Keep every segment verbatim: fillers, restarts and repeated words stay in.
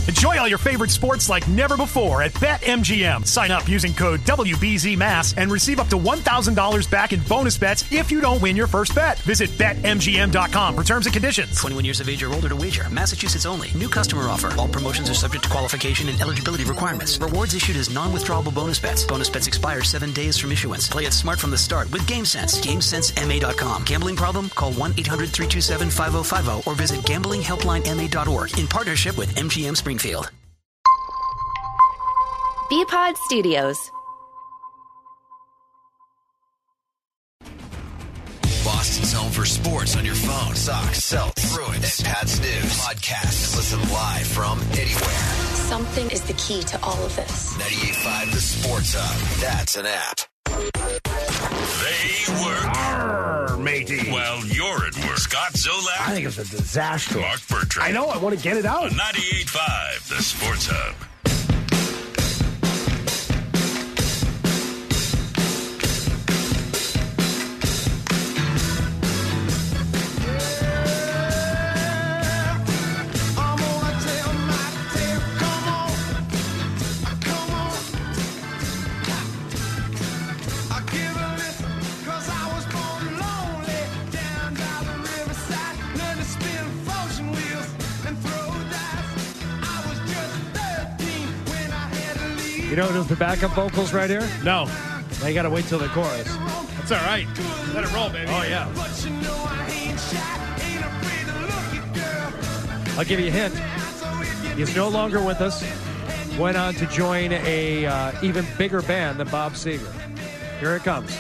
Enjoy all your favorite sports like never before at BetMGM. Sign up using code W B Z M A S and receive up to one thousand dollars back in bonus bets if you don't win your first bet. Visit Bet M G M dot com for terms and conditions. twenty-one years of age or older to wager. Massachusetts only. New customer offer. All promotions are subject to qualification and eligibility requirements. Rewards issued as non-withdrawable bonus bets. Bonus bets expire seven days from issuance. Play it smart from the start with GameSense. GameSense M A dot com. Gambling problem? Call one eight hundred three two seven five zero five zero or visit gambling helpline M A dot org in partnership with M G M Springfield. B-Pod Studios. Boston's home for sports on your phone. Socks, Celts, Bruins, and Pat's News. Podcast and listen live from anywhere. Something is the key to all of this. ninety-eight point five The Sports Hub. That's an app. They work. Arr, matey. Well, you're at work. Scott Zolak. I think it's a disaster. Mark Bertrand. I know. I want to get it out. ninety-eight point five The Sports Hub. You know who's the backup vocals right here? No. Now you got to wait till the chorus. That's all right. Let it roll, baby. Oh, yeah. I'll give you a hint. He's no longer with us. Went on to join a uh, even bigger band than Bob Seger. Here it comes.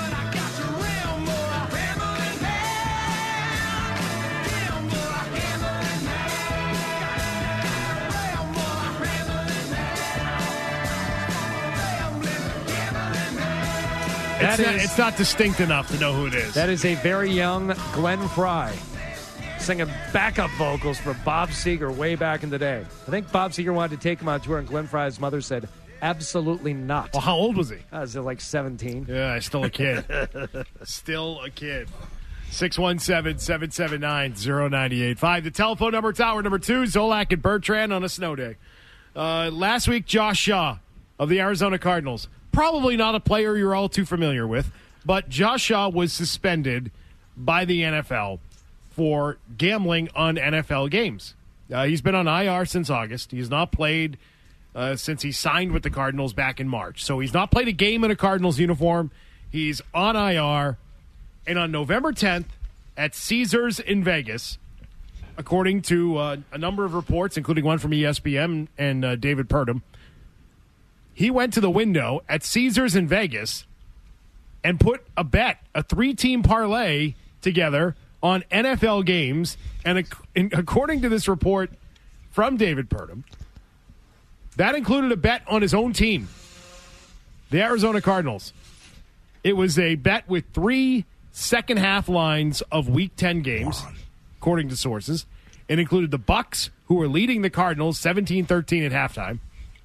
It's not, it's not distinct enough to know who it is. That is a very young Glenn Fry singing backup vocals for Bob Seger way back in the day. I think Bob Seger wanted to take him on tour, and Glenn Fry's mother said, absolutely not. Well, how old was he? I was like seventeen. Yeah, still a kid. Still a kid. six one seven, seven seven nine, zero nine eight five. The telephone number, tower number two, Zolak and Bertrand on a snow day. Uh, last week, Josh Shaw of the Arizona Cardinals. Probably not a player you're all too familiar with, but Josh Shaw was suspended by the N F L for gambling on N F L games. Uh, he's been on I R since August. He's not played uh, since he signed with the Cardinals back in March. So he's not played a game in a Cardinals uniform. He's on I R. And on November tenth at Caesars in Vegas, according to uh, a number of reports, including one from E S P N and uh, David Purdom, he went to the window at Caesars in Vegas and put a bet, a three-team parlay together on N F L games. And, and according to this report from David Purdom, that included a bet on his own team, the Arizona Cardinals. It was a bet with three second-half lines of Week ten games, according to sources. It included the Bucks, who were leading the Cardinals seventeen thirteen at halftime.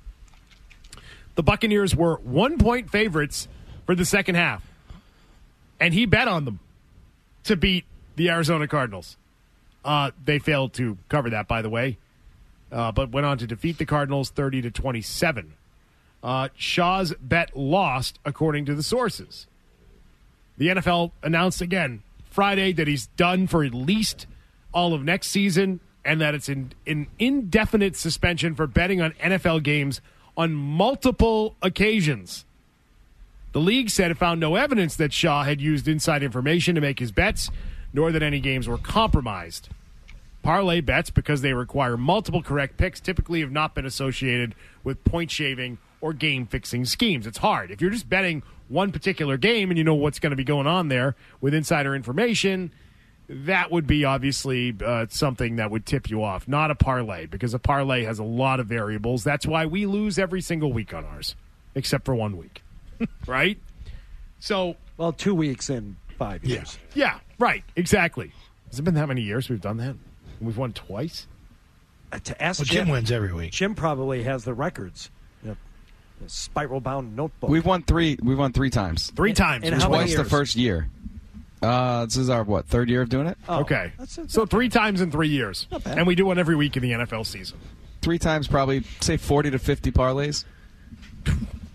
The Buccaneers were one-point favorites for the second half. And he bet on them to beat the Arizona Cardinals. Uh, they failed to cover that, by the way, uh, but went on to defeat the Cardinals thirty to twenty-seven. Uh, Shaw's bet lost, according to the sources. The N F L announced again Friday that he's done for at least all of next season and that it's an, an indefinite suspension for betting on N F L games on multiple occasions. The league said it found no evidence that Shaw had used inside information to make his bets, nor that any games were compromised. Parlay bets, because they require multiple correct picks, typically have not been associated with point shaving or game-fixing schemes. It's hard. If you're just betting one particular game and you know what's going to be going on there with insider information, that would be obviously uh, something that would tip you off. Not a parlay, because a parlay has a lot of variables. That's why we lose every single week on ours, except for one week. Right? So, well, two weeks in five years. Yeah, yeah, right, exactly. Has it been that many years we've done that? We've won twice? Uh, to ask well, Jim, Jim wins every week. Jim probably has the records. Yep. The spiral-bound notebook. We've won three. We've won three times. Three times. And how many Twice years? the first year. Uh, this is our, what, third year of doing it? Oh, okay. That's, that's so three times in three years. Not bad. And we do one every week in the N F L season. three times, probably say forty to fifty parlays. Uh,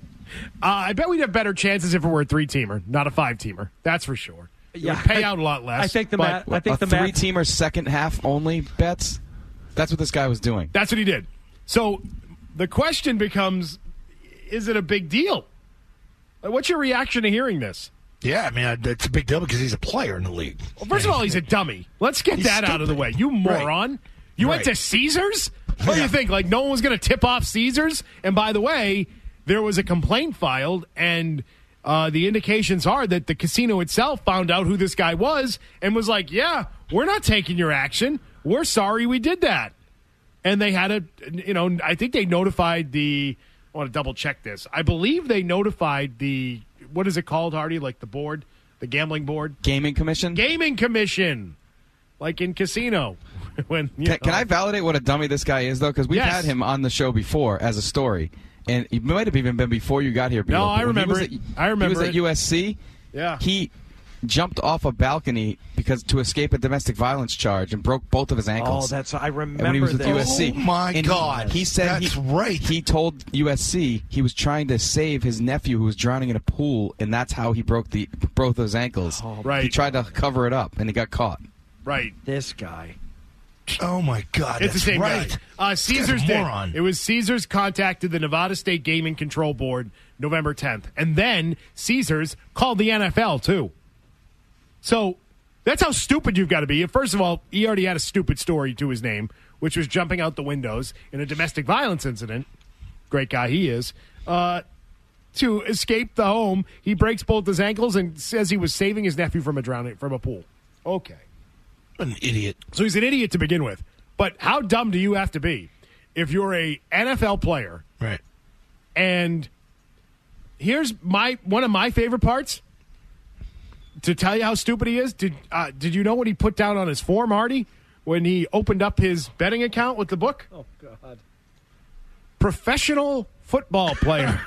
I bet we'd have better chances if it were a three-teamer, not a five-teamer. That's for sure. It Yeah, would pay I- out a lot less. I think the but math. I think a the math. three-teamer second half only bets. That's what this guy was doing. That's what he did. So the question becomes, is it a big deal? Like, what's your reaction to hearing this? Yeah, I mean, it's a big deal because he's a player in the league. Well, first of all, he's a dummy. Let's get He's that out of the stupid. way. You moron. Right. You Right. went to Caesars? What do Yeah. you think? Like, no one was going to tip off Caesars? And by the way, there was a complaint filed, and uh, the indications are that the casino itself found out who this guy was and was like, yeah, we're not taking your action. We're sorry we did that. And they had a, you know, I think they notified the, I want to double check this. I believe they notified the, what is it called, Hardy? Like the board, the gambling board? Gaming commission. Gaming commission, like in casino. when you Can, know. can I validate what a dummy this guy is, though? Because we've Yes. had him on the show before as a story, and it might have even been before you got here. Peter, No, but I when he remember was it. at- I remember He was it. at U S C. Yeah. He jumped off a balcony because to escape a domestic violence charge and broke both of his Oh, ankles. that's I remember when he was with this. U S C. Oh, my And God. He, he said That's he, right. He told U S C he was trying to save his nephew who was drowning in a pool, and that's how he broke the both of his ankles. Oh, right. He tried to cover it up, and he got caught. Right. This guy. Oh, my God. It's that's the same right. guy. Uh, This guy's a Caesars did. moron. It was Caesars contacted the Nevada State Gaming Control Board November tenth. And then Caesars called the N F L, too. So that's how stupid you've got to be. First of all, he already had a stupid story to his name, which was jumping out the windows in a domestic violence incident. Great guy he is. Uh, to escape the home, he breaks both his ankles and says he was saving his nephew from a drowning from a pool. Okay. An idiot. So he's an idiot to begin with. But how dumb do you have to be if you're a N F L player? Right. And here's my one of my favorite parts to tell you how stupid he is. Did uh, did you know what he put down on his form, Artie, when he opened up his betting account with the book? Oh God. Professional football player.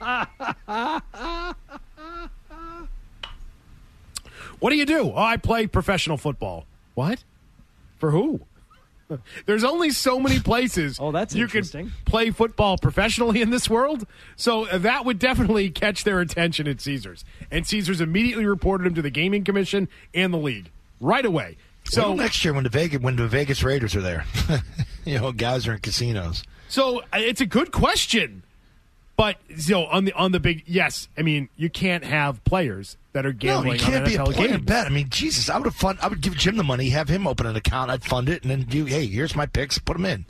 What do you do? Oh, I play professional football. What? For who? There's only so many places Oh, that's you interesting. can play football professionally in this world. So uh, that would definitely catch their attention at Caesars. And Caesars immediately reported him to the Gaming Commission and the league right away. So So next year when the Vegas when the Vegas Raiders are there, you know, guys are in casinos. So uh, it's a good question, but you know, on the on the big yes, I mean you can't have players that are No, gambling you can't on be a N F L player games. bet. I mean, Jesus, I would have fund. I would give Jim the money, have him open an account, I'd fund it, and then do. Hey, here's my picks, put them in.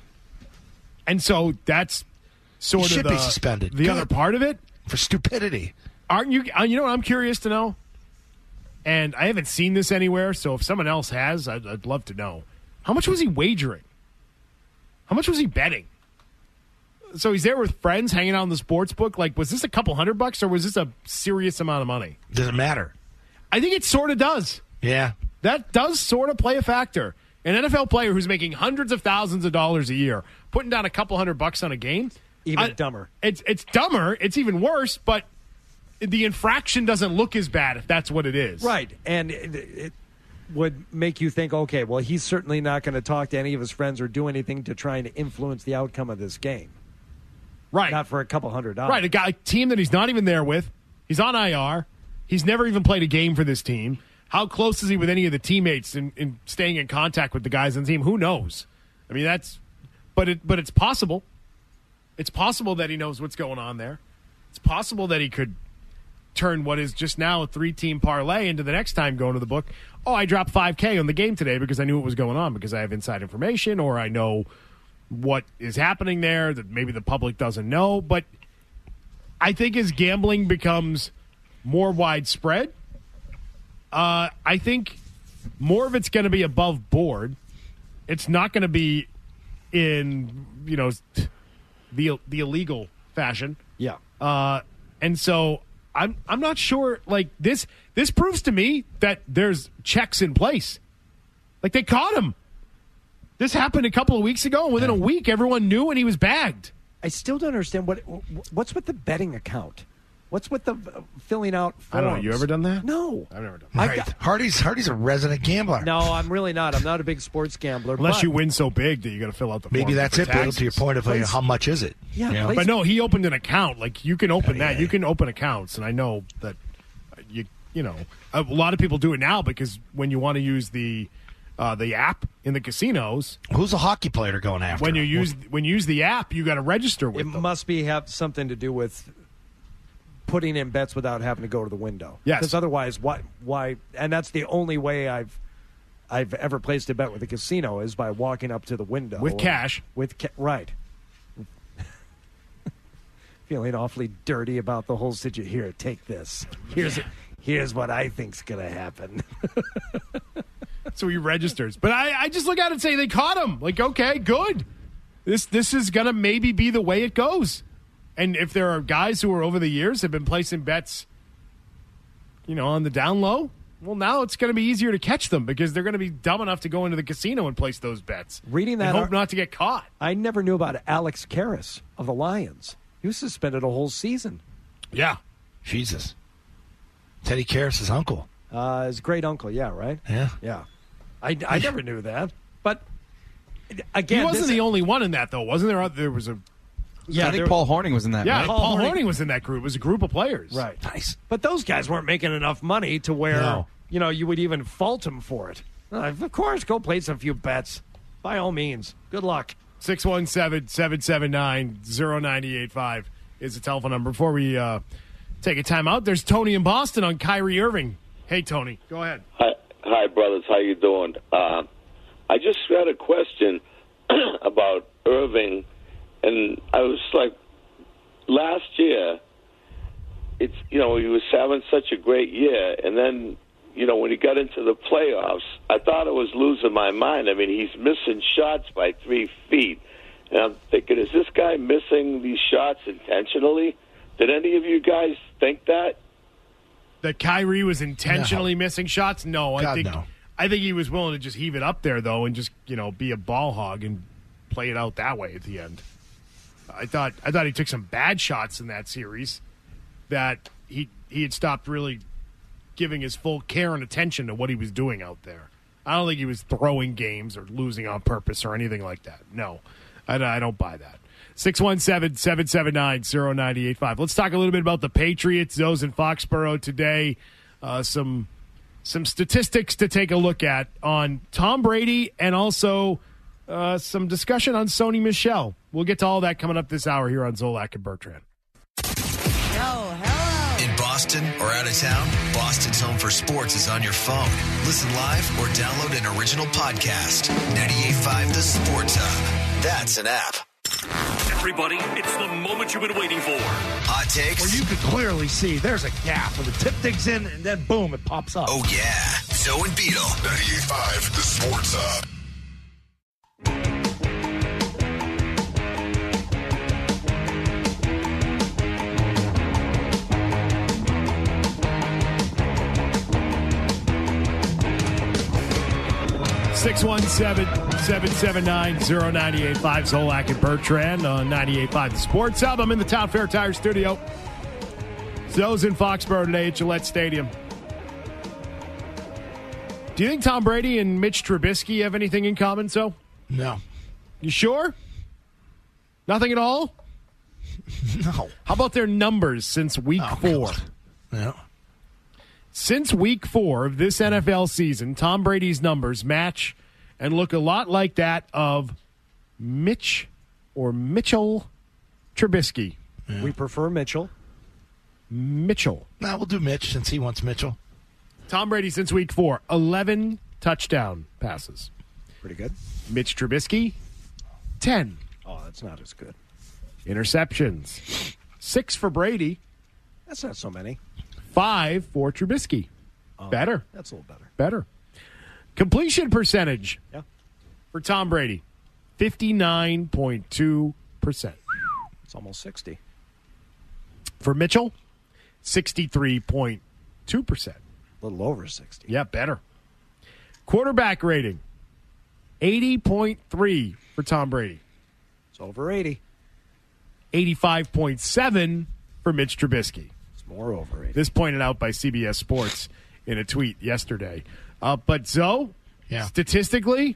And so that's sort He of should the, be suspended. the Good. other part of it. For stupidity. Aren't you? uh, You know what I'm curious to know, and I haven't seen this anywhere. So if someone else has, I'd, I'd love to know. How much was he wagering? How much was he betting? So he's there with friends, hanging out in the sports book. Like, was this a couple hundred bucks, or was this a serious amount of money? Doesn't matter. I think it sort of does. Yeah. That does sort of play a factor. An N F L player who's making hundreds of thousands of dollars a year, putting down a couple hundred bucks on a game, Even I- dumber. It's it's dumber. It's even worse. But the infraction doesn't look as bad if that's what it is. Right. And it, it would make you think, okay, well, he's certainly not going to talk to any of his friends or do anything to try and influence the outcome of this game. Right. Not for a couple hundred dollars. Right. A guy, a team that he's not even there with. He's on I R. He's never even played a game for this team. How close is he with any of the teammates and in, in staying in contact with the guys on the team? Who knows? I mean, that's, but it, but it's possible. It's possible that he knows what's going on there. It's possible that he could turn what is just now a three-team parlay into the next time going to the book. Oh, I dropped five K on the game today because I knew what was going on because I have inside information or I know what is happening there that maybe the public doesn't know. But I think as gambling becomes more widespread, uh, I think more of it's going to be above board. It's not going to be in, you know, the the illegal fashion. Yeah. Uh, and so I'm I'm not sure. Like this this proves to me that there's checks in place. Like they caught him. This happened a couple of weeks ago, and within a week, everyone knew, and he was bagged. I still don't understand what what's with the betting account. What's with the uh, filling out forms? I don't know. You ever done that? No. I've never done All that. right. Hardy's Hardy's a resident gambler. No, I'm really not. I'm not a big sports gambler. Unless but, you win so big that you got to fill out the Maybe form that's for it, Bill, taxes. to your point of like, how much is it? Yeah, You know? please. But no, he opened an account. Like, you can open Yeah, that. yeah. You can open accounts, and I know that you you know a lot of people do it now because when you want to use the uh, the app in the casinos, Who's the hockey player they're going after? when you use when you use the app, you got to register with It them. must be have something to do with putting in bets without having to go to the window. Yes. Because otherwise, why? Why? And that's the only way I've I've ever placed a bet with a casino is by walking up to the window With cash. With ca- right. Feeling awfully dirty about the whole situation. Here, take this. Here's here's what I think's gonna happen. So he registers. But I, I just look at it and say they caught him. Like, okay, good. This this is gonna maybe be the way it goes. And if there are guys who are over the years have been placing bets, you know, on the down low, well, now it's going to be easier to catch them because they're going to be dumb enough to go into the casino and place those bets. Reading that and hope ar- not to get caught. I never knew about Alex Karras of the Lions. He was suspended a whole season. Yeah. Jesus. Teddy Karras' uncle. Uh, his great uncle, yeah, right? Yeah. Yeah. I, I never knew that. But again, He wasn't this- the only one in that, though, wasn't there? There was a. Yeah, I think there- Paul Horning was in that. Yeah, right? Paul, Horning. was in that group. It was a group of players. Right. Nice. But those guys weren't making enough money to where, No. you know, you would even fault them for it. Uh, of course, go place a few bets. By all means. Good luck. six one seven, seven seven nine, zero nine eight five is the telephone number. Before we uh, take a time out, there's Tony in Boston on Kyrie Irving. Hey, Tony, go ahead. Hi, hi, brothers. How you doing? Uh, I just had a question about Irving, and I was like, last year, it's you know he was having such a great year, and then you know when he got into the playoffs, I thought I was losing my mind. I mean, he's missing shots by three feet, and I'm thinking, is this guy missing these shots intentionally? Did any of you guys think that? That Kyrie was intentionally No. missing shots? No, I God, think no. I think he was willing to just heave it up there though, and just you know be a ball hog and play it out that way at the end. I thought I thought he took some bad shots in that series that he he had stopped really giving his full care and attention to what he was doing out there. I don't think he was throwing games or losing on purpose or anything like that. No, I, I don't buy that. six one seven, seven seven nine, zero nine eight five. Let's talk a little bit about the Patriots, those in Foxborough today. Uh, some some statistics to take a look at on Tom Brady and also uh, some discussion on Sony Michel. We'll get to all that coming up this hour here on Zolak and Bertrand. In Boston or out of town, Boston's Home for Sports is on your phone. Listen live or download an original podcast. ninety-eight point five The Sports Hub. That's an app. Everybody, it's the moment you've been waiting for. Hot takes. Where you could clearly see there's a gap where the tip digs in and then boom, it pops up. Oh, yeah. Zoe and Beetle. ninety-eight point five The Sports Hub. six one seven, seven seven nine, zero nine eight five. Zolak and Bertrand on ninety-eight point five The Sports Hub. I'm in the Town Fair Tire Studio. Zoe's in Foxborough today at Gillette Stadium. Do you think Tom Brady and Mitch Trubisky have anything in common, so? No. You sure? Nothing at all? No. How about their numbers since week Oh, four? God. No. Since week four of this N F L season, Tom Brady's numbers match and look a lot like that of Mitch or Mitchell Trubisky. Yeah. We prefer Mitchell. Mitchell. Now we'll do Mitch since he wants Mitchell. Tom Brady since week four, eleven touchdown passes. Pretty good. Mitch Trubisky, ten. Oh, that's not as good. Interceptions, six for Brady, That's not so many. five for Trubisky. Oh, Better. That's a little better. Better. Completion percentage Yeah. for Tom Brady, fifty-nine point two percent. It's almost sixty. For Mitchell, sixty-three point two percent. A little over sixty. Yeah, better. Quarterback rating, eighty point three for Tom Brady. It's over eighty. eighty-five point seven for Mitch Trubisky. It's More overrated. This pointed out by C B S Sports in a tweet yesterday. Uh, but Zoe, yeah. statistically,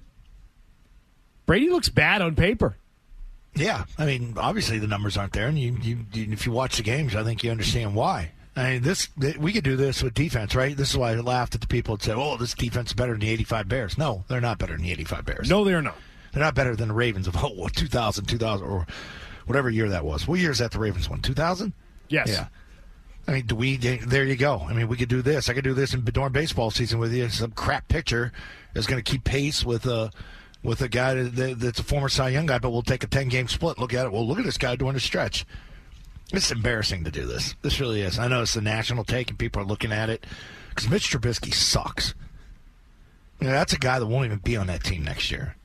Brady looks bad on paper. Yeah, I mean, obviously the numbers aren't there, and you, you, you if you watch the games, I think you understand why. I mean, this we could do this with defense, right? This is why I laughed at the people that said, "Oh, this defense is better than the eighty-five Bears." No, they're not better than the eighty-five Bears. No, they're not. They're not better than the Ravens of oh, two thousand, two thousand, or whatever year that was. What year is that the Ravens won? two thousand? Yes. Yeah. I mean, do we? There you go. I mean, we could do this. I could do this in during baseball season with you. Some crap pitcher is going to keep pace with a with a guy that, that's a former Cy Young guy, but we'll take a ten-game split. Look at it. Well, look at this guy doing a stretch. It's embarrassing to do this. This really is. I know it's the national take, and people are looking at it because Mitch Trubisky sucks. You know, that's a guy that won't even be on that team next year.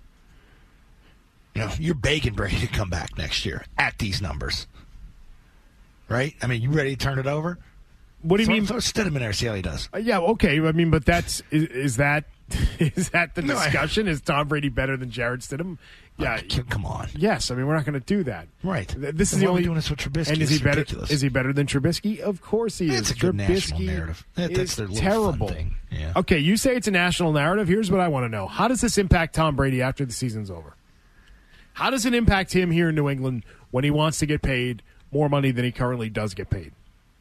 You know, you're begging Brady to come back next year at these numbers. Right? I mean, you ready to turn it over? What do you throw, mean? Throw Stidham in there, see how he does. Uh, yeah, okay. I mean, but that's is, is that is that the No, I- discussion? Is Tom Brady better than Jared Stidham? Yeah, Oh, come on. Yes, I mean we're not going to do that. Right. Th- This is Then the why are we only doing this with Trubisky? And is It's he better? ridiculous. Is he better than Trubisky? Of course he That's is. a good national Trubisky narrative. That- that's is their little terrible. fun thing. Yeah. Okay, you say it's a national narrative. Here's what I want to know: how does this impact Tom Brady after the season's over? How does it impact him here in New England when he wants to get paid more money than he currently does get paid?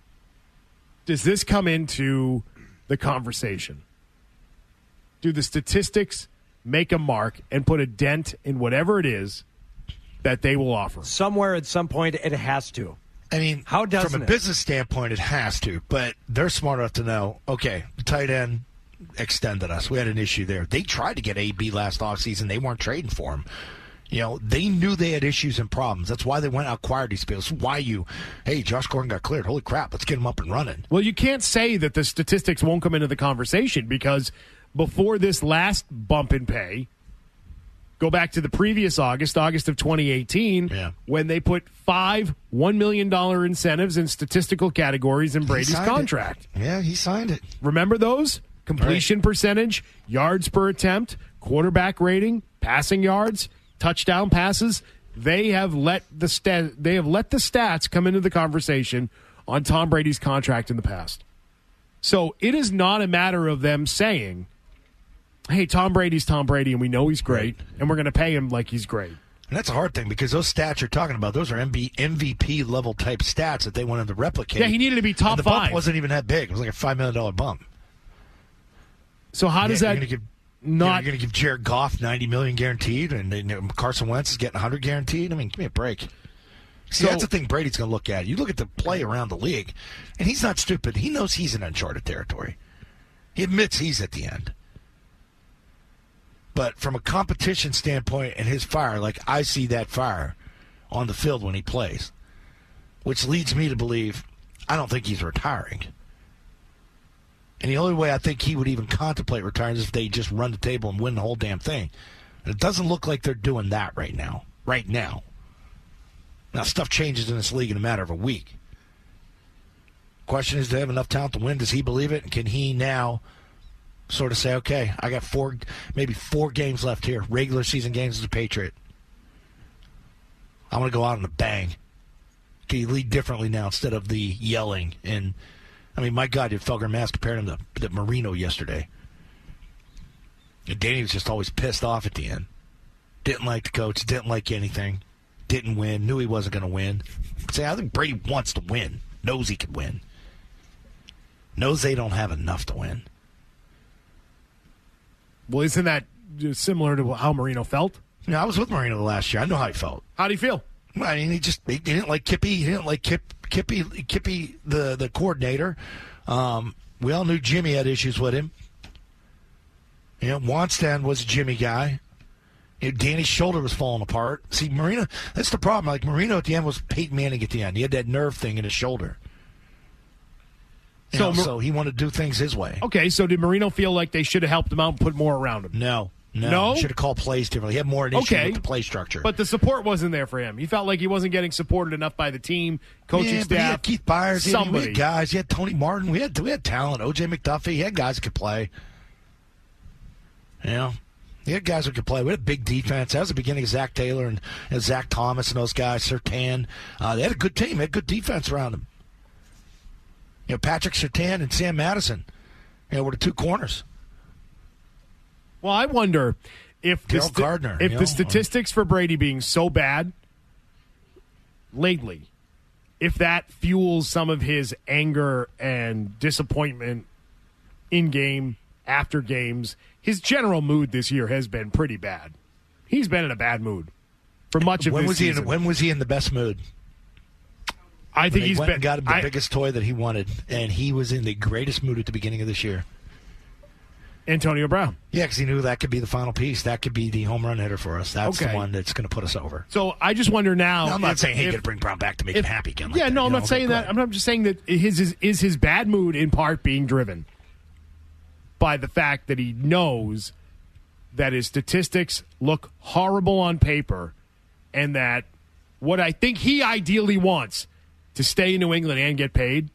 Does this come into the conversation? Do the statistics make a mark and put a dent in whatever it is that they will offer? Somewhere at some point it has to. I mean, How doesn't from a it? business standpoint, it has to, but they're smart enough to know, okay, the tight end extended us. We had an issue there. They tried to get A B last offseason. They weren't trading for him. You know, they knew they had issues and problems. That's why they went out acquired these people. That's why you, hey, Josh Gordon got cleared. Holy crap, let's get him up and running. Well, you can't say that the statistics won't come into the conversation because before this last bump in pay, go back to the previous August, August of twenty eighteen, Yeah. when they put five one million dollars incentives in statistical categories in Brady's signed it. contract. Yeah, he signed it. Remember those? Completion percentage, yards per attempt, quarterback rating, passing yards, touchdown passes. They have let the stat, they have let the stats come into the conversation on Tom Brady's contract in the past. So it is not a matter of them saying, hey, Tom Brady's Tom Brady, and we know he's great, and we're going to pay him like he's great. And that's a hard thing because those stats you're talking about, those are M V P level type stats that they wanted to replicate. Yeah, he needed to be top and the five. bump wasn't even that big. It was like a five million dollar bump. So how does Yeah, that you're gonna give, not? You're going to give Jared Goff ninety million dollars guaranteed, and then Carson Wentz is getting one hundred guaranteed. I mean, give me a break. See, So- that's the thing Brady's going to look at. You look at the play around the league, and he's not stupid. He knows he's in uncharted territory. He admits he's at the end. But from a competition standpoint and his fire, like I see that fire on the field when he plays, which leads me to believe I don't think he's retiring. And the only way I think he would even contemplate retiring is if they just run the table and win the whole damn thing. And it doesn't look like they're doing that right now. Right now. Now, stuff changes in this league in a matter of a week. Question is, do they have enough talent to win? Does he believe it? And can he now sort of say, okay, I got four, maybe four games left here, regular season games as a Patriot. I'm going to go out on a bang. Can you lead differently now instead of the yelling? And, I mean, my God, did Felger Mass compared him to, to Marino yesterday. And Danny was just always pissed off at the end. Didn't like the coach, didn't like anything, didn't win, knew he wasn't going to win. Say, I think Brady wants to win, knows he can win, knows they don't have enough to win. Well, isn't that just similar to how Marino felt? You know, I was with Marino last year. I know how he felt. How do you feel? I mean, he just he didn't like Kippy. He didn't like Kip, Kippy, Kippy, the the coordinator. Um, we all knew Jimmy had issues with him. You know, Wannstedt was a Jimmy guy. You know, Danny's shoulder was falling apart. See, Marino, that's the problem. Like, Marino at the end was Peyton Manning at the end. He had that nerve thing in his shoulder. You So know, Mar- so he wanted to do things his way. Okay, so did Marino feel like they should have helped him out and put more around him? No. No? No? Should have called plays differently. He had more an issue Okay. with the play structure. But the support wasn't there for him. He felt like he wasn't getting supported enough by the team, coaching yeah, but he staff. had Keith Byers, he had- we somebody. had guys. He had Tony Martin. We had we had talent. O J McDuffie. He had guys that could play. You know, he had guys who could play. We had a big defense. That was the beginning of Zach Taylor and, and Zach Thomas and those guys. Sertan. Uh, they had a good team. They had good defense around them. You know, Patrick Surtain and Sam Madison, you know, were the two corners. Well, I wonder if the, Daryl sti- Gardner, if you the know, statistics for Brady being so bad lately, if that fuels some of his anger and disappointment in game, after games. His general mood this year has been pretty bad. He's been in a bad mood for much of when this was he season. in, when was he in the best mood? I think when they he's went been and got him the I, biggest toy that he wanted, and he was in the greatest mood at the beginning of this year. Antonio Brown. Yeah, because he knew that could be the final piece. That could be the home run hitter for us. That's Okay. the one that's going to put us over. So I just wonder now. No, I'm not if, saying, hey, if, got to bring Brown back to make if, him happy again. Like yeah, that, no, I'm you not know? saying But that. I'm, I'm just saying that his is, is his bad mood in part being driven by the fact that he knows that his statistics look horrible on paper, and that what I think he ideally wants to stay in New England and get paid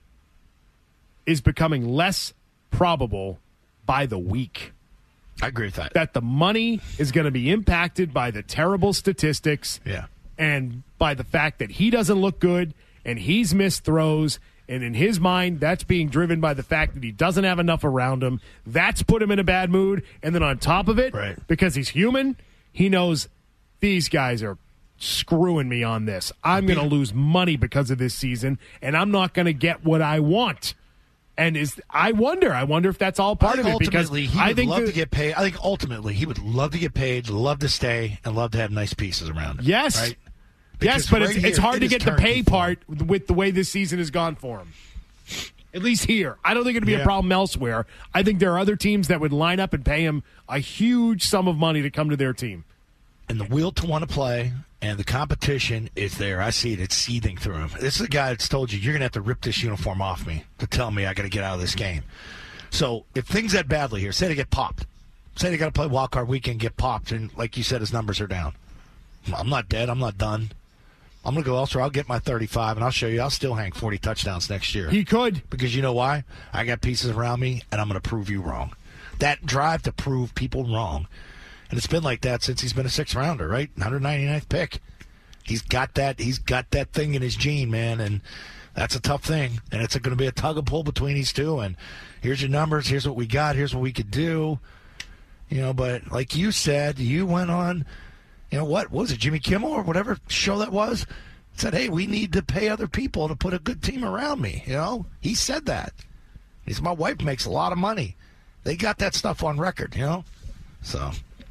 is becoming less probable by the week. I agree with that. That the money is going to be impacted by the terrible statistics, Yeah. and by the fact that he doesn't look good and he's missed throws. And in his mind, that's being driven by the fact that he doesn't have enough around him. That's put him in a bad mood. And then on top of it, Right. because he's human, he knows these guys are screwing me on this. I'm going to lose money because of this season, and I'm not going to get what I want. And is I wonder, I wonder if that's all part I of think it. Because ultimately he I would think love the, to get paid. I think ultimately he would love to get paid, love to stay, and love to have nice pieces around him. Yes. Right? Yes, Because but right it's, here, it's hard it to is get the turnkey pay for him. part with the way this season has gone for him. At least here. I don't think it'd be Yeah. a problem elsewhere. I think there are other teams that would line up and pay him a huge sum of money to come to their team. And the will to want to play and the competition is there. I see it. It's seething through him. This is a guy that's told you, you're going to have to rip this uniform off me to tell me I got to get out of this game. So if things that badly here, say they get popped. Say they got to play wild card weekend, get popped, and like you said, his numbers are down. I'm not dead. I'm not done. I'm going to go elsewhere. I'll get my thirty-five, and I'll show you I'll still hang forty touchdowns next year. He could. Because you know why? I got pieces around me, and I'm going to prove you wrong. That drive to prove people wrong. And it's been like that since he's been a sixth-rounder, right? one hundred ninety-ninth pick. He's got that He's got that thing in his gene, man, and that's a tough thing. And it's going to be a tug and pull between these two. And here's your numbers. Here's what we got. Here's what we could do. You know, but like you said, you went on, you know, what, what was it, Jimmy Kimmel or whatever show that was? Said, hey, we need to pay other people to put a good team around me. You know, he said that. He said, my wife makes a lot of money. They got that stuff on record, you know? So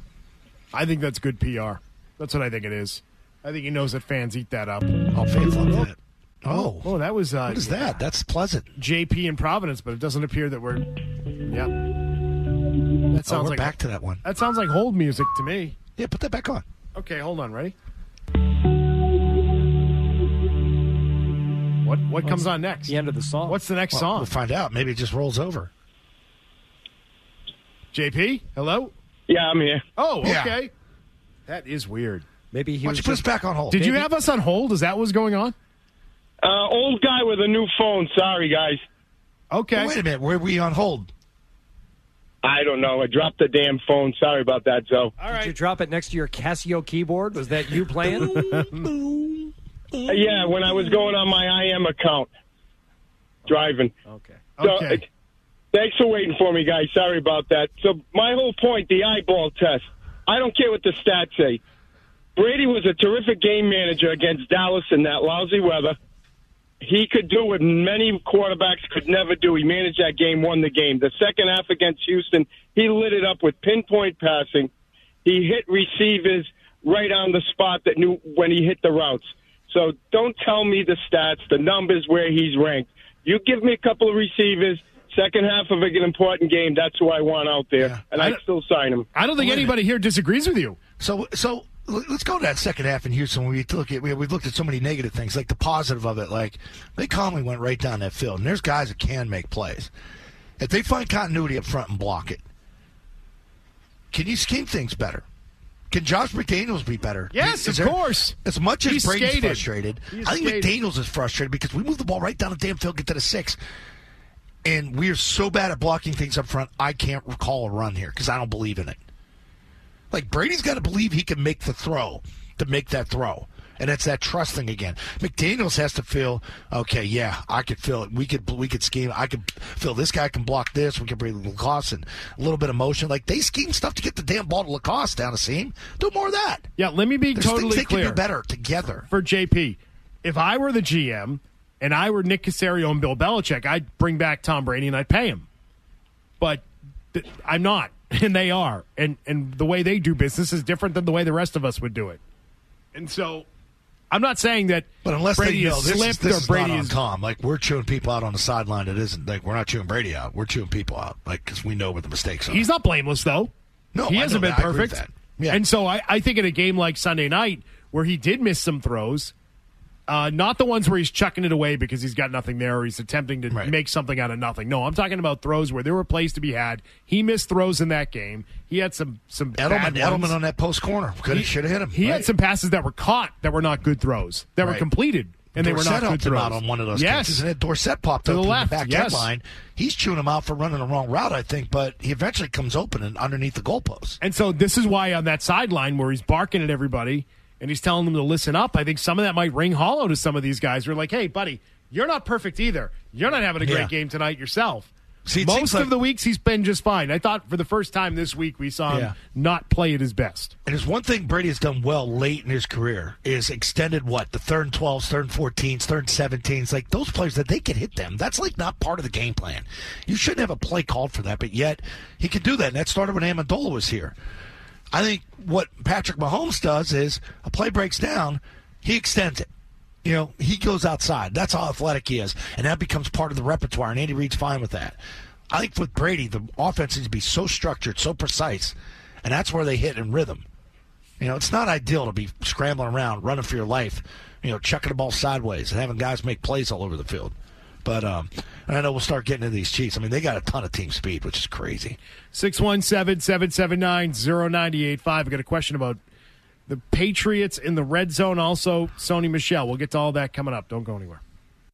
I think that's good P R. That's what I think it is. I think he knows that fans eat that up. I'll faithful to that. Oh. Oh, that was. Uh, What is that? That's pleasant. J P in Providence, but it doesn't appear that we're. Yeah. That Oh, sounds we're like back to that one. That sounds like hold music to me. Yeah, put that back on. Okay, hold on. Ready? What what comes on next? The end of the song. What's the next Well, song? We'll find out. Maybe it just rolls over. J P, hello. Yeah, I'm here. Oh, Yeah. okay. That is weird. Maybe he Why don't was you put us just, back on hold? Did you Maybe- have us on hold? Is that what's going on? Uh, old guy with a new phone. Sorry, guys. Okay. Well, wait a minute. Were we on hold? I don't know. I dropped the damn phone. Sorry about that, Joe. All Did you right. drop it next to your Casio keyboard? Was that you playing? Uh, yeah, when I was going on my I M account, driving. Okay. So, Okay. uh, thanks for waiting for me, guys. Sorry about that. So my whole point, the eyeball test. I don't care what the stats say. Brady was a terrific game manager against Dallas in that lousy weather. He could do what many quarterbacks could never do. He managed that game, won the game. The second half against Houston, he lit it up with pinpoint passing. He hit receivers right on the spot that knew when he hit the routes. So don't tell me the stats, the numbers, where he's ranked. You give me a couple of receivers, second half of an important game, that's who I want out there, Yeah. and I I'd don't- still sign him. I don't think Wait a anybody here disagrees with you. So, so l- let's go to that second half in Houston. When we look at, we, we've looked at so many negative things, like the positive of it. Like they calmly went right down that field, and there's guys that can make plays. If they find continuity up front and block it, can you scheme things better? Can Josh McDaniels be better? Yes, Is of there- course. As much as He's Brady's skated. frustrated, He's I think skated. McDaniels is frustrated because we move the ball right down the damn field, get to the six, and we're so bad at blocking things up front. I can't recall a run here because I don't believe in it. Like Brady's got to believe he can make the throw to make that throw. And it's that trust thing again. McDaniels has to feel, okay, yeah, I could feel it. We could we could scheme. I could feel this guy can block this. We can bring Lacoste and a little bit of motion. Like, they scheme stuff to get the damn ball to Lacoste down the seam. Do more of that. Yeah, let me be There's totally things they clear. can do better together. For J P, if I were the G M and I were Nick Caserio and Bill Belichick, I'd bring back Tom Brady and I'd pay him. But th- I'm not, and they are. And, and the way they do business is different than the way the rest of us would do it. And so I'm not saying that but unless Brady they know is this, slipped is, this or is Brady not on is Tom. Like, we're chewing people out on the sideline. It isn't like we're not chewing Brady out. We're chewing people out, like, because we know where the mistakes are. He's not blameless, though. No, he I hasn't know been that. I agree with perfect. that. Yeah. And so I, I think in a game like Sunday night where he did miss some throws, uh, not the ones where he's chucking it away because he's got nothing there or he's attempting to right. make something out of nothing. No, I'm talking about throws where there were plays to be had. He missed throws in that game. He had some some Edelman, bad ones. Edelman on that post corner. Could have should have hit him. He right? had some passes that were caught that were not good throws, that Right. were completed, and Dorsett they were not good helped him throws. out on one of those yes. catches, and then Dorsett popped To up the in left, the back yes. end line. He's chewing him out for running the wrong route, I think, but he eventually comes open and underneath the goalpost. And so this is why on that sideline where he's barking at everybody and he's telling them to listen up, I think some of that might ring hollow to some of these guys who are like, hey, buddy, you're not perfect either. You're not having a great Yeah. game tonight yourself. See, it Most seems of like- the weeks he's been just fine. I thought for the first time this week we saw him Yeah. not play at his best. And there's one thing Brady has done well late in his career is extended what? The third and twelves, third and fourteens, third and seventeens. Like, those players that they can hit them. That's like not part of the game plan. You shouldn't have a play called for that, but yet he could do that. And that started when Amendola was here. I think what Patrick Mahomes does is a play breaks down, he extends it. You know, he goes outside. That's how athletic he is. And that becomes part of the repertoire, and Andy Reid's fine with that. I think with Brady, the offense needs to be so structured, so precise, and that's where they hit in rhythm. You know, it's not ideal to be scrambling around, running for your life, you know, chucking the ball sideways and having guys make plays all over the field. But um, and I know we'll start getting into these Chiefs. I mean, they got a ton of team speed, which is crazy. six one seven, seven seven nine, zero nine eight five. I got a question about the Patriots in the red zone. Also, Sony Michel. We'll get to all that coming up. Don't go anywhere.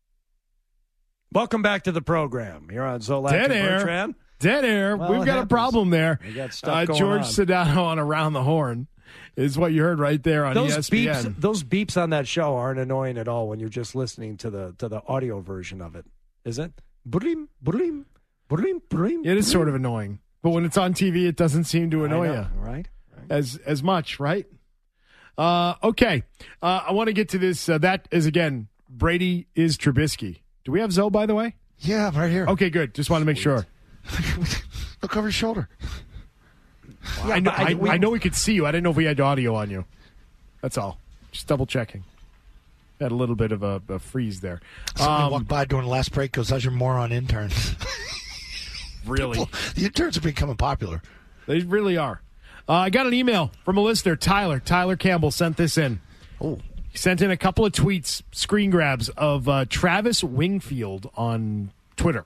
Welcome back to the program. You're on Zolak Dead and air. Bertrand. Dead air. Well, We've it got happens. a problem there. We got stuff Uh, going George on. Sedano on Around the Horn is what you heard right there on Those E S P N. beeps, those beeps on that show aren't annoying at all when you're just listening to the to the audio version of it, is it? Brim, brim, brim, brim. It is sort of annoying, but when it's on T V, it doesn't seem to annoy know, you, right? As as much, right? Uh, okay, uh, I want to get to this. Uh, that is again, Brady is Trubisky. Do we have Zoe, by the way? Yeah, I'm right here. Okay, good. Just want to make sure. Look over your shoulder. Yeah, I know. but I- I, we- I know we could see you. I didn't know if we had audio on you. That's all. Just double checking. Had a little bit of a, a freeze there. Somebody Um, walked by during the last break, goes, how's your moron interns? really, People, the interns are becoming popular. they really are. Uh, I got an email from a listener, Tyler. Tyler Campbell sent this in. Oh. He sent in a couple of tweets, screen grabs of uh, Travis Wingfield on Twitter,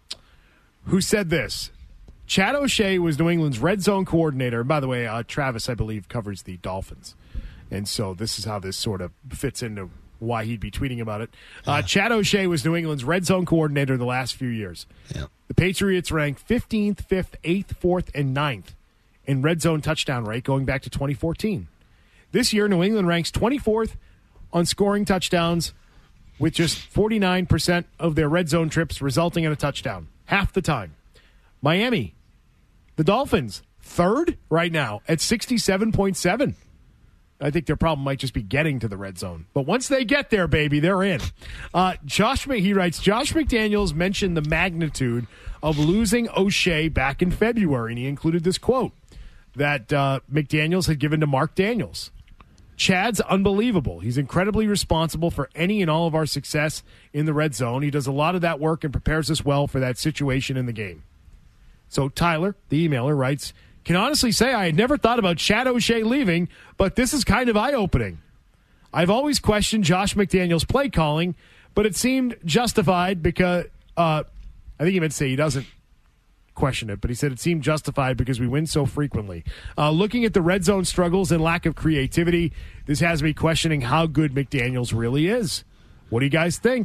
who said this. Chad O'Shea was New England's red zone coordinator. And by the way, uh, Travis, I believe, covers the Dolphins. And so this is how this sort of fits into why he'd be tweeting about it. Uh, Chad O'Shea was New England's red zone coordinator the last few years. Yeah. The Patriots ranked fifteenth, fifth, eighth, fourth, and ninth in red zone touchdown rate going back to twenty fourteen. This year, New England ranks twenty-fourth on scoring touchdowns with just forty-nine percent of their red zone trips resulting in a touchdown. Half the time. Miami, the Dolphins, third right now at sixty-seven point seven. I think their problem might just be getting to the red zone. But once they get there, baby, they're in. Uh, Josh, he writes, Josh McDaniels mentioned the magnitude of losing O'Shea back in February, and he included this quote that uh, McDaniels had given to Mark Daniels. Chad's unbelievable. He's incredibly responsible for any and all of our success in the red zone. He does a lot of that work and prepares us well for that situation in the game. So Tyler, the emailer, writes, can honestly say I had never thought about Chad O'Shea leaving, but this is kind of eye-opening. I've always questioned Josh McDaniels' play calling, but it seemed justified because uh, I think he meant to say he doesn't question it, but he said it seemed justified because we win so frequently. Uh, looking at the red zone struggles and lack of creativity, this has me questioning how good McDaniels really is. What do you guys think?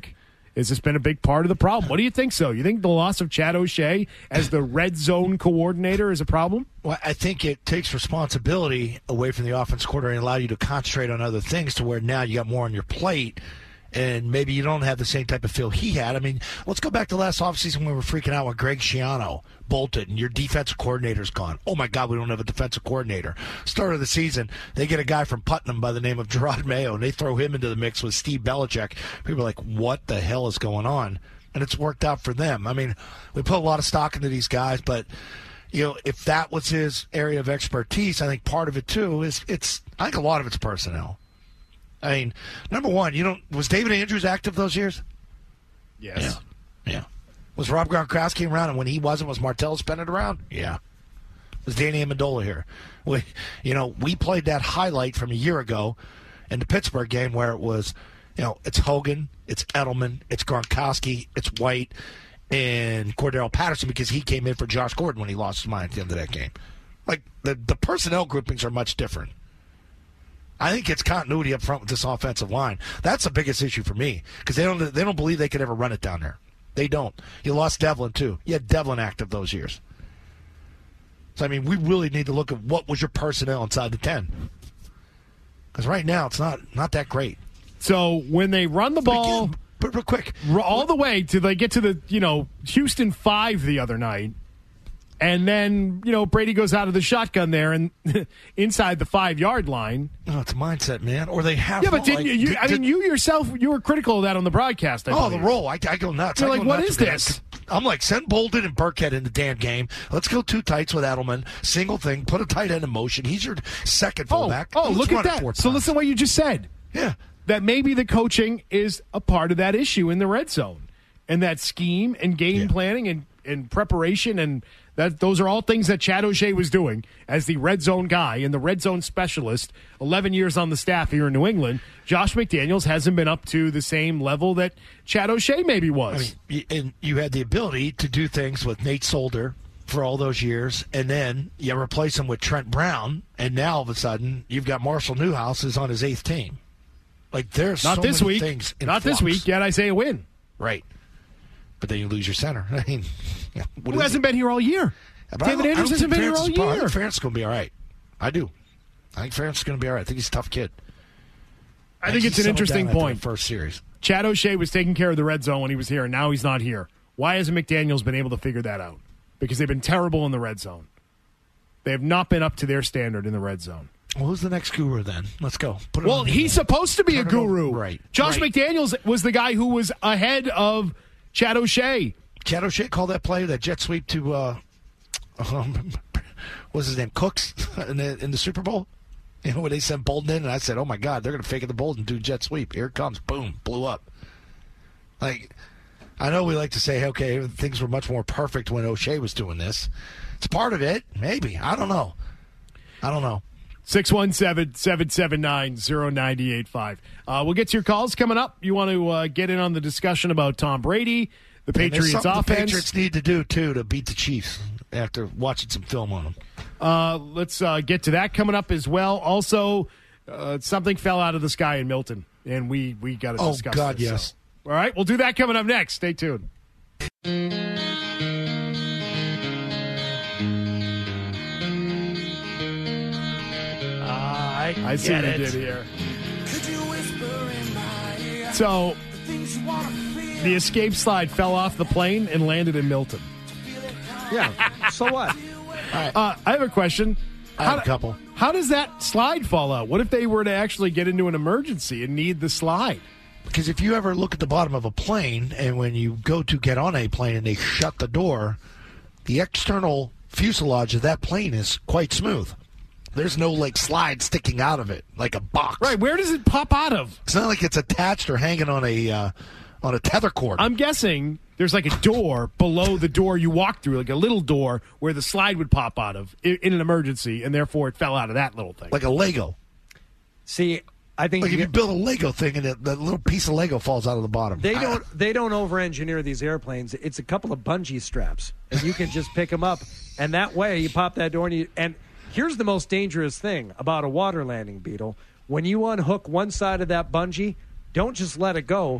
Has this been a big part of the problem? What do you think so? You think the loss of Chad O'Shea as the red zone coordinator is a problem? Well, I think it takes responsibility away from the offense coordinator and allow you to concentrate on other things to where now you got more on your plate. And maybe you don't have the same type of feel he had. I mean, let's go back to last offseason when we were freaking out when Greg Schiano bolted and your defensive coordinator's gone. Oh, my God, we don't have a defensive coordinator. Start of the season, they get a guy from Putnam by the name of Gerard Mayo, and they throw him into the mix with Steve Belichick. People are like, what the hell is going on? And it's worked out for them. I mean, we put a lot of stock into these guys, but, you know, if that was his area of expertise, I think part of it, too, is it's – I think a lot of it's personnel. I mean, number one, you don't was David Andrews active those years? Yes. Yeah. yeah. Was Rob Gronkowski around, and when he wasn't, was Martellus Bennett around? Yeah. Was Danny Amendola here? We, you know, we played that highlight from a year ago in the Pittsburgh game where it was, you know, it's Hogan, it's Edelman, it's Gronkowski, it's White, and Cordero Patterson because he came in for Josh Gordon when he lost his mind at the end of that game. Like, the, the personnel groupings are much different. I think it's continuity up front with this offensive line. That's the biggest issue for me because they don't they don't believe they could ever run it down there. They don't. You lost Devlin, too. You had Devlin active those years. So, I mean, we really need to look at what was your personnel inside the ten. Because right now it's not not that great. So when they run the ball, but, again, but real quick, all the way to they get to the you know Houston five the other night. And then, you know, Brady goes out of the shotgun there and inside the five-yard line. Oh, it's a mindset, man. Or they have. Yeah, but didn't you, you, I mean, you yourself, you were critical of that on the broadcast. I oh, believe. the roll. I, I go nuts. You're I like, go what nuts is with this? that. I'm like, send Bolden and Burkhead in the damn game. Let's go two tights with Edelman. Single thing. Put a tight end in motion. He's your second fullback. Oh, oh Let's look at that. So times. listen to what you just said. Yeah. That maybe the coaching is a part of that issue in the red zone. And that scheme and game yeah. planning and, and preparation and – That, those are all things that Chad O'Shea was doing as the red zone guy and the red zone specialist, eleven years on the staff here in New England. Josh McDaniels hasn't been up to the same level that Chad O'Shea maybe was. I mean, and you had the ability to do things with Nate Solder for all those years, and then you replace him with Trent Brown, and now all of a sudden you've got Marshall Newhouse is on his eighth team. Like, there's Not so this many week. things in Not flux. this week, yet I say a win. Right. But then you lose your center. I mean, yeah, who hasn't it? been here all year? But David Andrews hasn't been here all year. I think Ferentz is going to be all right. I do. I think Ferentz is going to be all right. I think he's a tough kid. I, I think it's an interesting point. First series. Chad O'Shea was taking care of the red zone when he was here, and now he's not here. Why hasn't McDaniels been able to figure that out? Because they've been terrible in the red zone. They have not been up to their standard in the red zone. Well, who's the next guru then? Let's go. Put it well, he's supposed to be a guru. Right. Josh right. McDaniels was the guy who was ahead of Chad O'Shea. Chad O'Shea called that play, that jet sweep to, uh, um, what's his name, Cooks in the, in the Super Bowl? You know, when they sent Bolden in, and I said, oh, my God, they're going to fake it the Bolden, do jet sweep. Here it comes. Boom. Blew up. Like, I know we like to say, okay, things were much more perfect when O'Shea was doing this. It's part of it. Maybe. I don't know. I don't know. six one seven, seven seven nine, zero nine eight five. Uh, we'll get to your calls coming up. You want to uh, get in on the discussion about Tom Brady, the Patriots offense. The Patriots need to do, too, to beat the Chiefs after watching some film on them. Uh, let's uh, get to that coming up as well. Also, uh, something fell out of the sky in Milton, and we, we got to oh, discuss God, this. yes. So. All right, we'll do that coming up next. Stay tuned. I, I see what you did here. So, the escape slide fell off the plane and landed in Milton. Yeah. So what? Right. Uh, I have a question. I have how, a couple. How does that slide fall out? What if they were to actually get into an emergency and need the slide? Because if you ever look at the bottom of a plane, and when you go to get on a plane and they shut the door, the external fuselage of that plane is quite smooth. There's no, like, slide sticking out of it, like a box. Right, where does it pop out of? It's not like it's attached or hanging on a uh, on a tether cord. I'm guessing there's, like, a door below the door you walk through, like a little door where the slide would pop out of in, in an emergency, and therefore it fell out of that little thing. Like a Lego. See, I think like you if you build a Lego thing and it, that little piece of Lego falls out of the bottom. They don't they don't over-engineer these airplanes. It's a couple of bungee straps, and you can just pick them up, and that way you pop that door and you and – here's the most dangerous thing about a water landing, Beetle. When you unhook one side of that bungee, don't just let it go,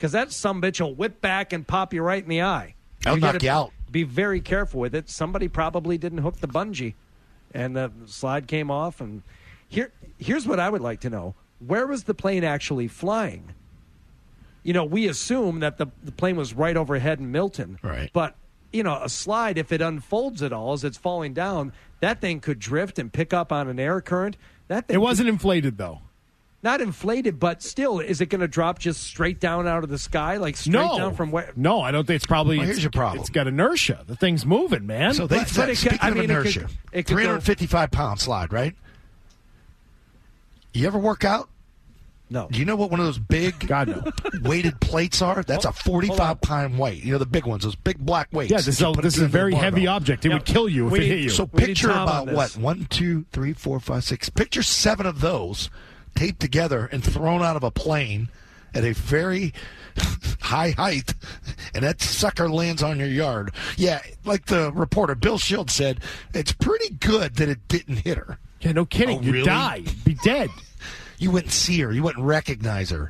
because that sumbitch will whip back and pop you right in the eye. That'll knock you out. Be very careful with it. Somebody probably didn't hook the bungee, and the slide came off. And here, here's what I would like to know: where was the plane actually flying? You know, we assume that the the plane was right overhead in Milton, right? But you know, a slide, if it unfolds at all as it's falling down, that thing could drift and pick up on an air current. That thing it wasn't could, inflated though. Not inflated, but still, is it going to drop just straight down out of the sky, like straight no. down from where? No, I don't think it's probably. Well, here's your problem. It's got inertia. The thing's moving, man. So they But- said, but it speaking could- I of mean, it could- inertia, it could go- three hundred fifty-five pound slide, right? You ever work out? No. Do you know what one of those big God no. weighted plates are? That's a forty-five pound weight. You know the big ones, those big black weights. Yeah, this, that you is, put this is a into the very barbell. heavy object. It Yeah. would kill you if We it need- hit you. So We need picture Tom on about this. what one, two, three, four, five, six. Picture seven of those taped together and thrown out of a plane at a very high height, and that sucker lands on your yard. Yeah, like the reporter Bill Shields said, it's pretty good that it didn't hit her. Yeah, no kidding. Oh, You'd really? die. You'd be dead. You wouldn't see her. You wouldn't recognize her.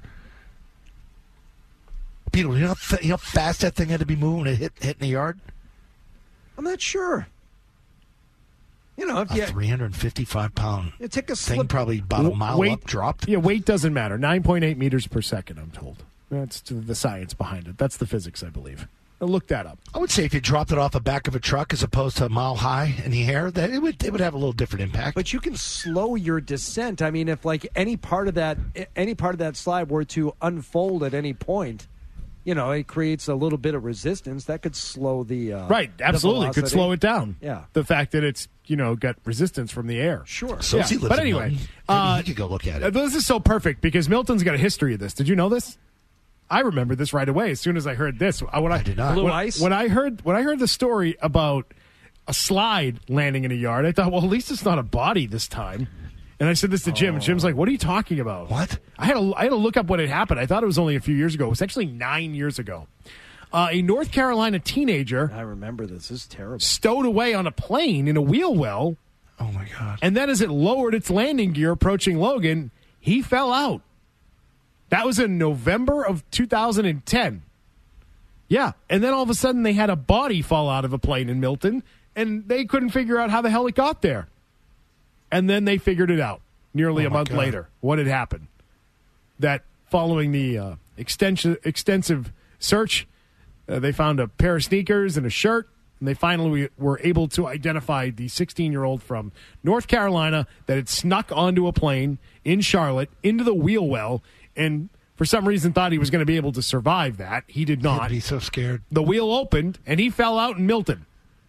Peter, you know how, fa- you know how fast that thing had to be moving when it hit hitting the yard? I'm not sure. You know, if A you, three hundred fifty-five pound you take a thing, slip, probably about a mile weight, up, dropped. Yeah, weight doesn't matter. nine point eight meters per second, I'm told. That's the science behind it. That's the physics, I believe. I'll look that up. I would say if you dropped it off the back of a truck as opposed to a mile high in the air, that it would it would have a little different impact. but you can slow your descent. I mean, if like any part of that any part of that slide were to unfold at any point, you know, it creates a little bit of resistance that could slow the uh, Right, the absolutely. Could velocity. slow it down. Yeah. The fact that it's, you know, got resistance from the air. Sure. So Yeah, he lives but in anyway, Milton. Maybe uh, he could go look at Uh, it. This is so perfect because Milton's got a history of this. Did you know this? I remember this right away as soon as I heard this. Uh, When I, I did not. Blue when, ice? When I heard when I heard the story about a slide landing in a yard, I thought, well, at least it's not a body this time. And I said this to Jim, and Jim's like, "What are you talking about?" What? I had to, I had to look up what had happened. I thought it was only a few years ago. It was actually nine years ago. Uh, a North Carolina teenager I remember this. This is terrible. stowed away on a plane in a wheel well, Oh my God! and then as it lowered its landing gear approaching Logan, he fell out. That was in November of two thousand ten. Yeah, and then all of a sudden they had a body fall out of a plane in Milton, and they couldn't figure out how the hell it got there. And then they figured it out nearly Oh a my month God. later, what had happened. That following the uh, extension, extensive search, uh, they found a pair of sneakers and a shirt, and they finally were able to identify the sixteen-year-old from North Carolina that had snuck onto a plane in Charlotte into the wheel well, and for some reason thought he was going to be able to survive that. He did not. I'd be so scared. The wheel opened, and he fell out in Milton.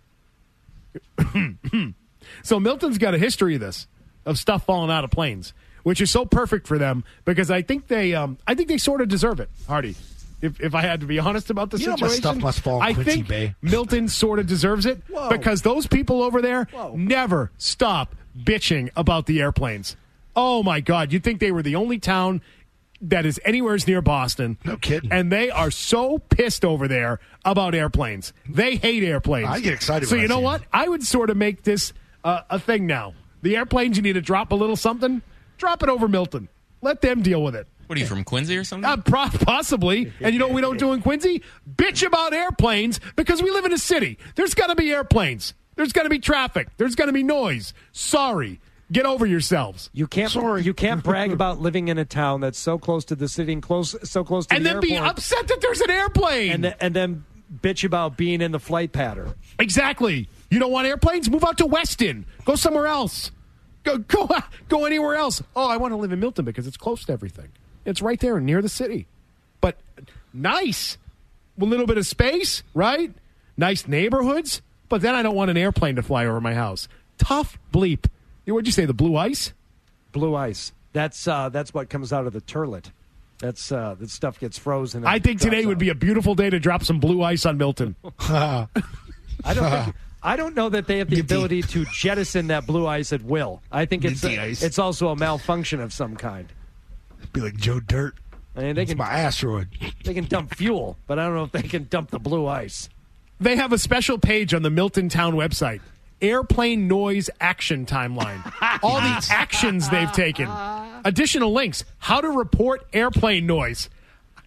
So Milton's got a history of this, of stuff falling out of planes, which is so perfect for them because I think they, um, I think they sort of deserve it, Hardy. If, if I had to be honest about the You know how situation, much stuff must fall in I Quincy think Bay? Milton sort of deserves it Whoa. because those people over there Whoa. never stop bitching about the airplanes. Oh my God! You'd think they were the only town that is anywhere near Boston. No kidding. And they are so pissed over there about airplanes. They hate airplanes. I get excited So when I you know see what? them. I would sort of make this uh, a thing now. The airplanes, you need to drop a little something. Drop it over Milton. Let them deal with it. What are you, from Quincy or something? Uh, pro- possibly. And you know what we don't do in Quincy? Bitch about airplanes because we live in a city. There's got to be airplanes. There's got to be traffic. There's got to be noise. Sorry. Get over yourselves. You can't. Sorry. You can't brag about living in a town that's so close to the city and close, so close to And the then be airport, upset that there's an airplane. and then, and then bitch about being in the flight pattern. Exactly. You don't want airplanes? Move out to Weston. Go somewhere else. Go go go anywhere else. Oh, I want to live in Milton because it's close to everything. It's right there near the city. But nice. A little bit of space, right? Nice neighborhoods. But then I don't want an airplane to fly over my house. Tough bleep. What'd you say, the blue ice? Blue ice. That's uh, that's what comes out of the turlet. That's uh, that stuff gets frozen. and I think drops today would out. be a beautiful day to drop some blue ice on Milton. I don't. Think, I don't know that they have the ability to jettison that blue ice at will. I think it's Minty a, ice. it's also a malfunction of some kind. Be like Joe Dirt. I mean, they It's can my asteroid. they can dump fuel, but I don't know if they can dump the blue ice. They have a special page on the Milton Town website. Airplane noise action timeline. All the actions they've taken. Additional links. How to report airplane noise.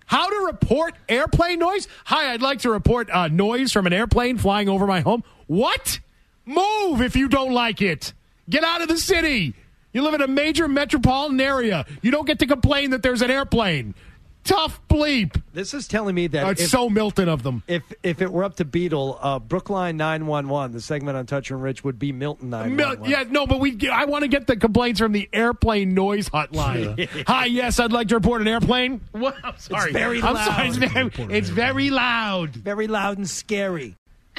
How to report airplane noise? Hi, I'd like to report uh, noise from an airplane flying over my home. What? Move if you don't like it. Get out of the city. You live in a major metropolitan area. You don't get to complain that there's an airplane. Tough bleep. This is telling me that oh, it's if, so Milton of them. If if it were up to Beetle, uh, Brookline nine one one, the segment on Toucher and Rich, would be Milton nine one one. Mil- yeah, no, but we. I want to get the complaints from the airplane noise hotline. Yeah. Hi, yes, I'd like to report an airplane. What? I'm sorry. It's very I'm loud. sorry. It's, very, it's very loud. Very loud and scary.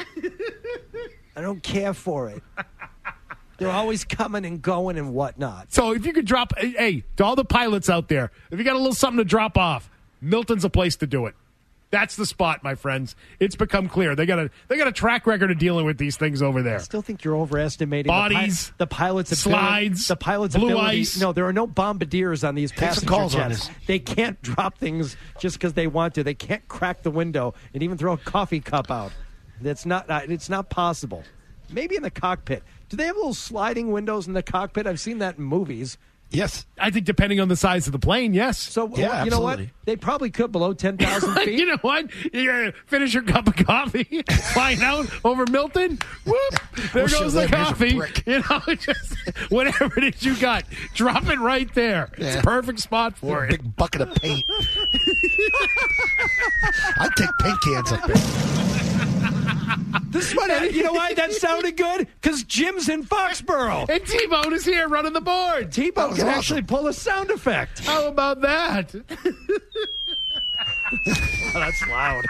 I don't care for it. They're always coming and going and whatnot. So if you could drop, hey, to all the pilots out there, if you got a little something to drop off, Milton's a place to do it. That's the spot, my friends. It's become clear. They got a they got a track record of dealing with these things over there. I still think you're overestimating bodies, the, pi- the pilot's slides, ability, the pilot's blue ability. ice. No, there are no bombardiers on these Take some passenger calls jets. on this. They can't drop things just because they want to. They can't crack the window and even throw a coffee cup out. That's not. Uh, it's not possible. Maybe in the cockpit. Do they have little sliding windows in the cockpit? I've seen that in movies. Yes. I think depending on the size of the plane, yes. So, yeah, you know what? absolutely. They probably could below ten thousand feet. You know what? You're going to finish your cup of coffee, flying out over Milton. Whoop. There Wish goes you the lived as a coffee. brick. You know, just whatever it is you got, drop it right there. Yeah. It's a perfect spot for it. Big bucket of paint. I'd take paint cans up there. This one, you know why that sounded good? Because Jim's in Foxborough. And T-Bone is here running the board. T-Bone can awesome. actually pull a sound effect. How about that? Oh, that's loud.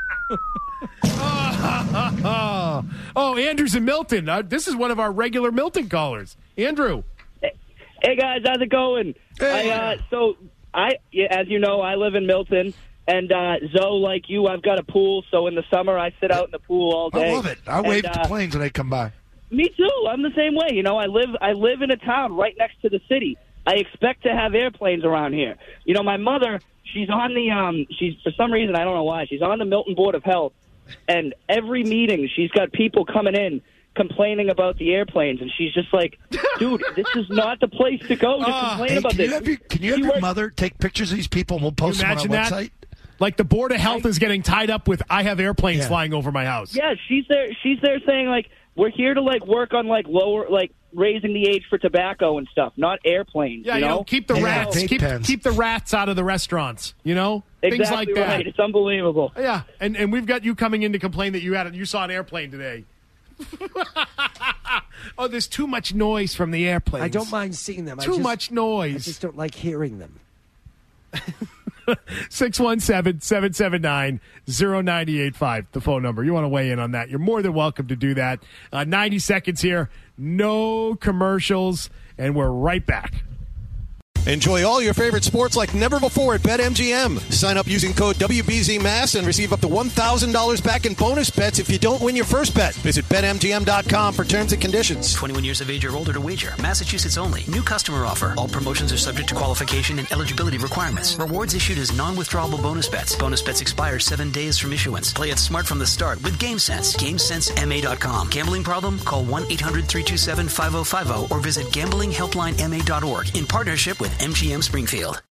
oh, oh, Andrew's in Milton. Uh, this is one of our regular Milton callers. Andrew. Hey, guys, how's it going? Hey. I, uh, so, I, yeah, as you know, I live in Milton. And, uh, Zoe, like you, I've got a pool, so in the summer I sit out in the pool all day. I love it. I and, wave uh, at the planes when they come by. Me too. I'm the same way. You know, I live I live in a town right next to the city. I expect to have airplanes around here. You know, my mother, she's on the, um, she's for some reason, I don't know why, she's on the Milton Board of Health. And every meeting, she's got people coming in complaining about the airplanes. And she's just like, dude, this is not the place to go to Uh, complain Hey, about can this. you have your, can you have She your works- mother take pictures of these people and we'll post them on our Imagine that. website? Like the Board of Health is getting tied up with, I have airplanes Yeah. flying over my house. Yeah, she's there. She's there saying like we're here to like work on like lower like raising the age for tobacco and stuff, not airplanes. Yeah, you you know, know, keep the Yeah, rats, vape keep pens. keep the rats out of the restaurants. You know, exactly things like that. right. It's unbelievable. Yeah, and and we've got you coming in to complain that you had you saw an airplane today. Oh, there's too much noise from the airplanes. I don't mind seeing them. I Too just- much I noise. just don't like hearing them. six one seven, seven seven nine, zero nine eight five, the phone number. You want to weigh in on that, you're more than welcome to do that. Uh, ninety seconds here, no commercials, and we're right back. Enjoy all your favorite sports like never before at BetMGM. Sign up using code W B Z Mass and receive up to one thousand dollars back in bonus bets if you don't win your first bet. Visit Bet M G M dot com for terms and conditions. twenty-one years of age or older to wager. Massachusetts only. New customer offer. All promotions are subject to qualification and eligibility requirements. Rewards issued as non-withdrawable bonus bets. Bonus bets expire seven days from issuance. Play it smart from the start with GameSense. GameSense M A dot com. Gambling problem? Call one eight hundred three two seven five zero five zero or visit gambling helpline M A dot org in partnership with M G M Springfield.